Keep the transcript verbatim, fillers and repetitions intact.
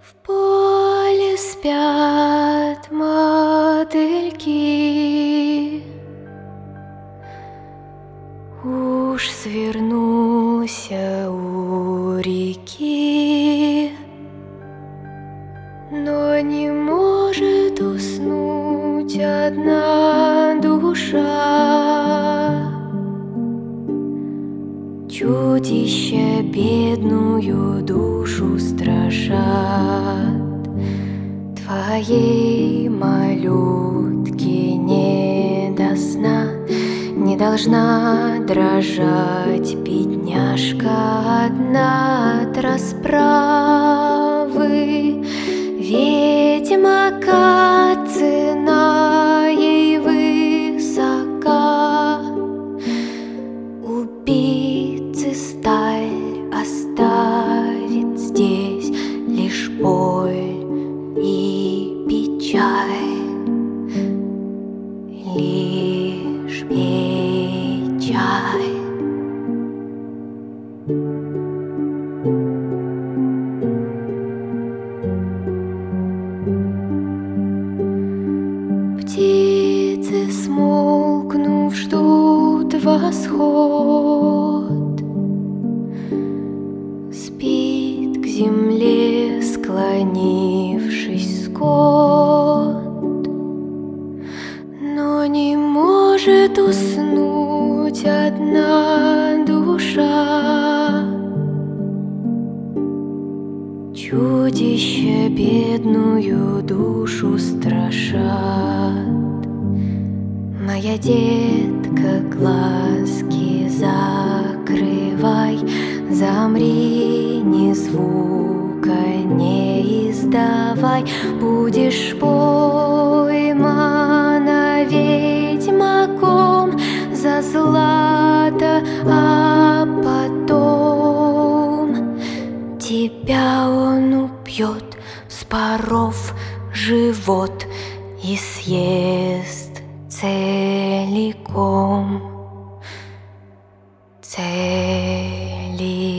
В поле спят мотыльки, уж свернулся у реки, но не может уснуть одна душа. Чудища бедную душу страшат, твоей малютке не до сна. Не должна дрожать бедняжка одна от расправы, ведьмака цена ей высока. Убийцы сталь оставит здесь лишь боль и печаль, лишь печаль. Птицы, смолкнув, ждут восход. Спит к земле, склонившись, скот, но не может уснуть одна душа. Чудища бедную душу страшат. Моя детка, глазки закрывай, замри, ни звука не издавай. Будешь поймана ведьмаком за злато, а потом тебя он убьет, вспоров живот, и съест целиком, целиком.